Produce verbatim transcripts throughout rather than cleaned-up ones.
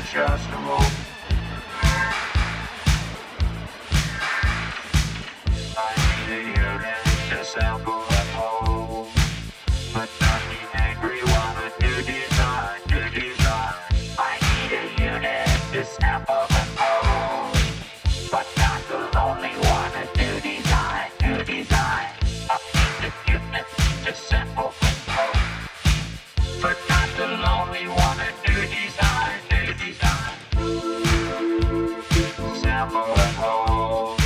adjustable. I need a unit to sample at home, but not the angry one, a new design, new design. I need a unit to sample at home, but not the lonely one, a new design, new design. I need a unit to sample at home, but not the lonely one, a new design, new design. Sample at home.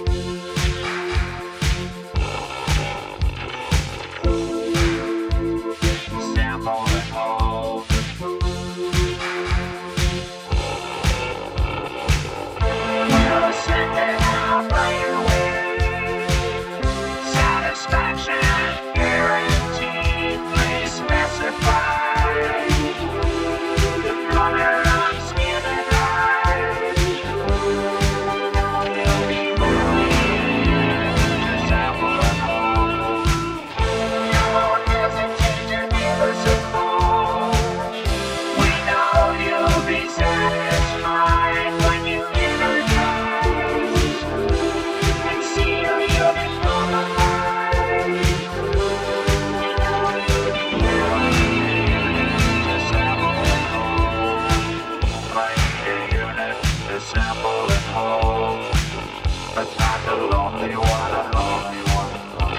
Sample at home. We'll send it out right away. Satisfaction guaranteed. Please specify the color of skin and eyes. You'll be moving to sample at home. Don't hesitate to give us a call. We know you'll be satisfied when you energize and see your unit come alive. We know you'll be moving to sample at home. I need a unit to sample at home, but not the lonely one, a lonely one.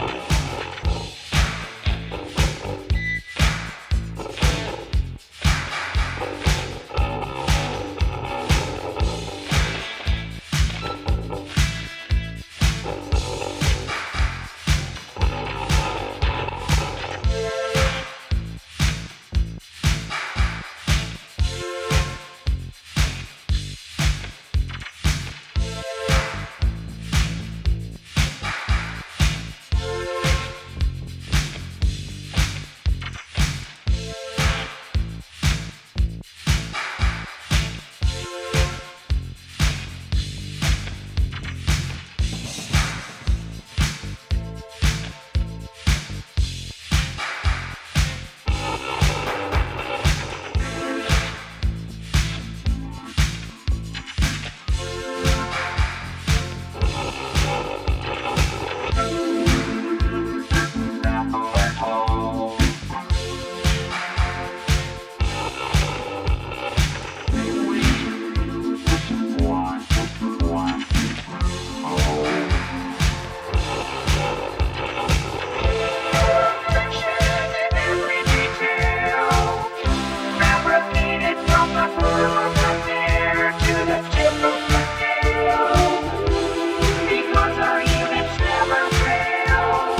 Sample at home. One, one, oh. Perfection in every detail, fabricated from the form of the hair to the tip of the tail, because our units never fail.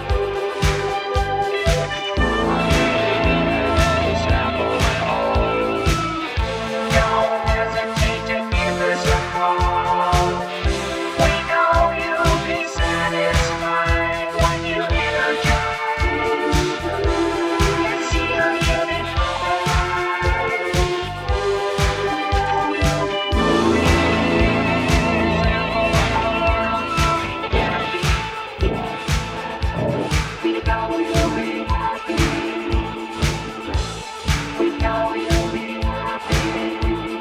Sample at home. Don't hesitate to give us a call. We know you'll be satisfied when you energize and see your unit come alive. We'll be moving. Sample at home. We know you'll be happy. We know you'll be happy.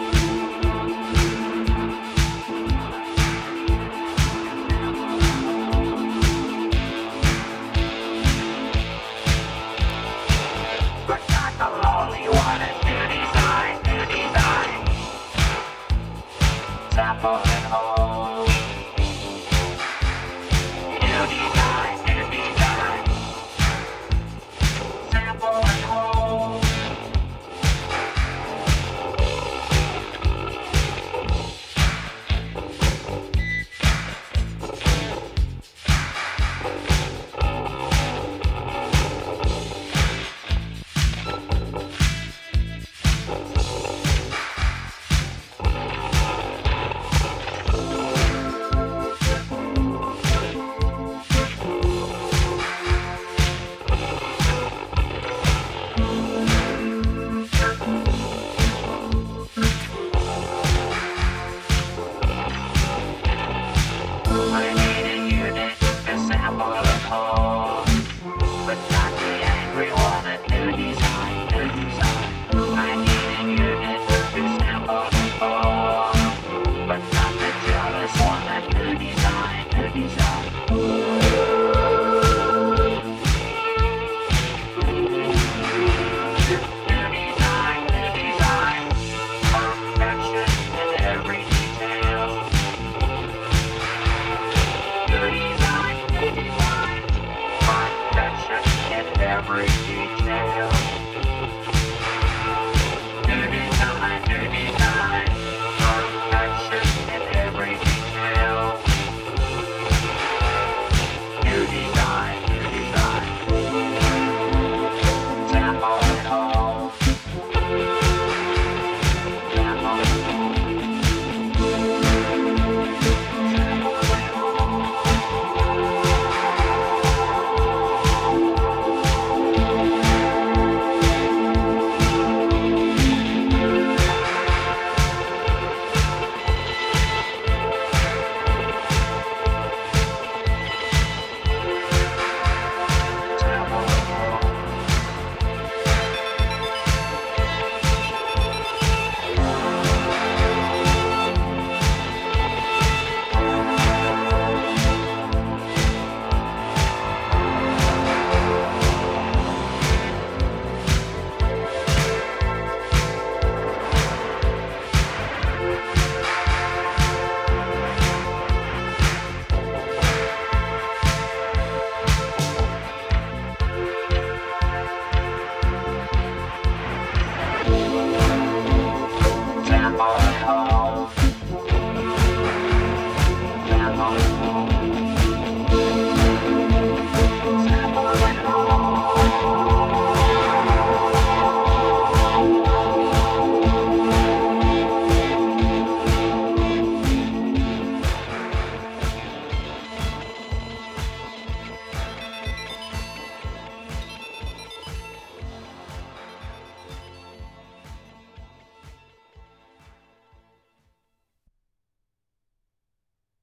But not the lonely one, a new design, new design. Sample at home. New design, new design. Sample at home.